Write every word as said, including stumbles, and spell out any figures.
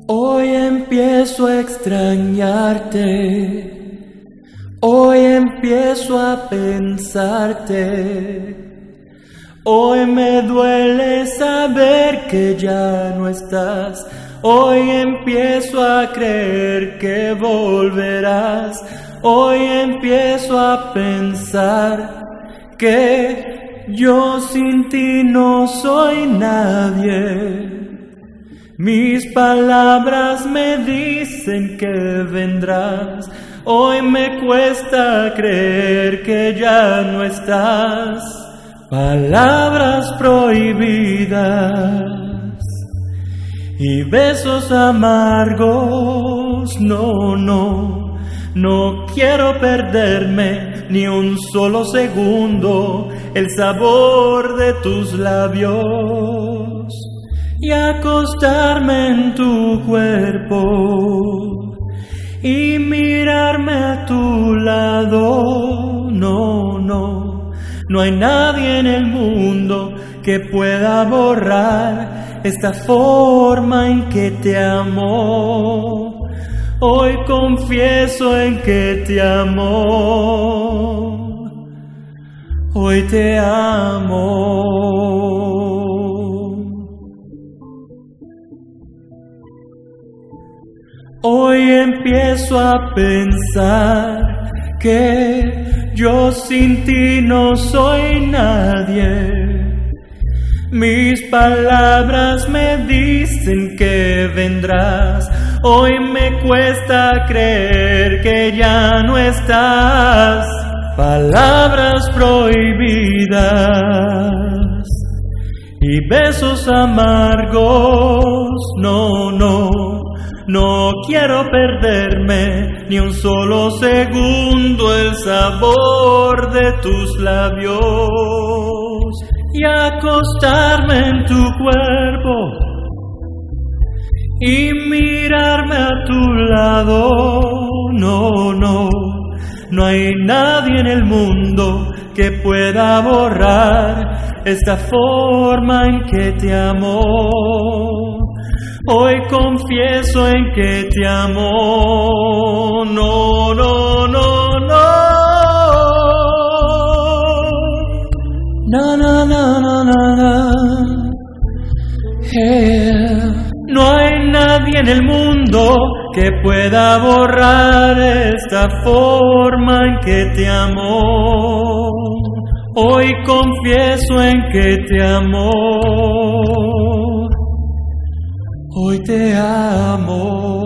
Hoy empiezo a extrañarte, hoy empiezo a pensarte, hoy me duele saber que ya no estás, hoy empiezo a creer que volverás, hoy empiezo a pensar que yo sin ti no soy nadie. Mis palabras me dicen que vendrás, hoy me cuesta creer que ya no estás. Palabras prohibidas y besos amargos, no, no, no quiero perderme ni un solo segundo el sabor de tus labios. Y acostarme en tu cuerpo y mirarme a tu lado. No, no, no hay nadie en el mundo que pueda borrar esta forma en que te amo. Hoy confieso en que te amo. Hoy te amo. Hoy empiezo a pensar que yo sin ti no soy nadie. Mis palabras me dicen que vendrás, hoy me cuesta creer que ya no estás. Palabras prohibidas y besos amargos, no, no. No quiero perderme ni un solo segundo el sabor de tus labios y acostarme en tu cuerpo y mirarme a tu lado. No, no, no hay nadie en el mundo que pueda borrar esta forma en que te amo. Hoy confieso en que te amo. No, no, no, no. Na, na, na, na, na, na. Yeah. No hay nadie en el mundo que pueda borrar esta forma en que te amo. Hoy confieso en que te amo. Hoy te amo.